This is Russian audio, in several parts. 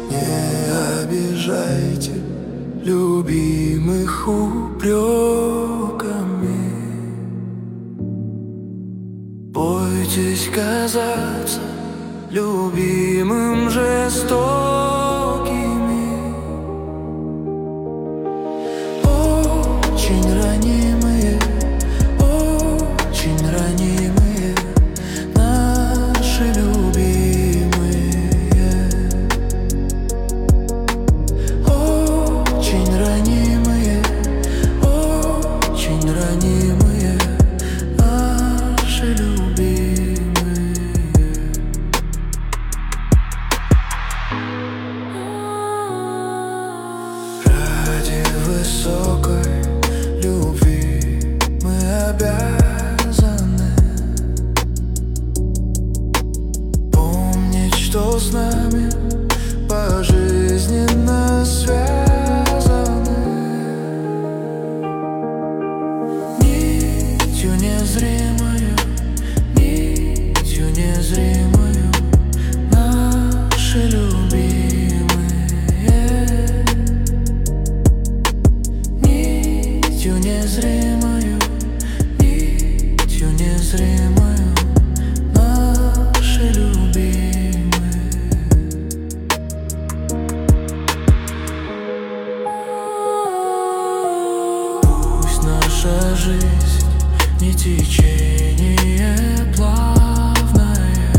Не обижайте любимых упреками. Бойтесь казаться любимым жестокими. Очень ранимые, очень ранимые наши любимые. Очень ранимые, очень ранимые наши любимые. Ради высокой любви мы обязаны помнить, что с нами пожизненно связаны нитью незримою, нитью незримою наши любимые. Нитью незримою, нитью незримою наши любимые. Пусть наша жизнь не течение плавное,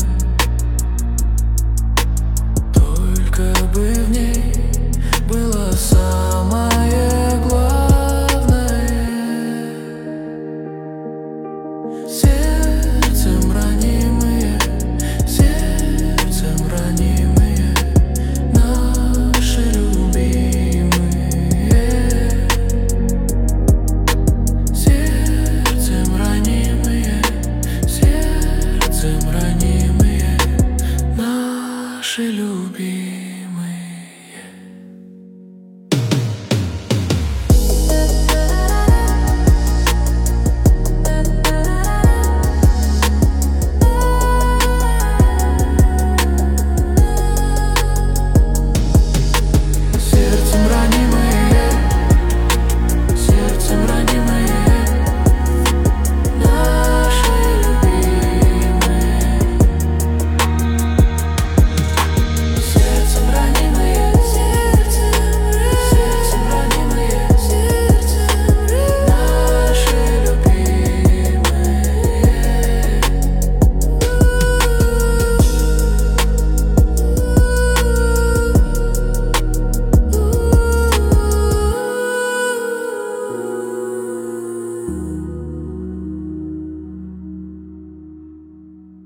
только бы в ней было самое главное. Сердцем ранимые, сердцем ранимые наши любимые. Сердцем ранимые, сердцем ранимые наши любимые.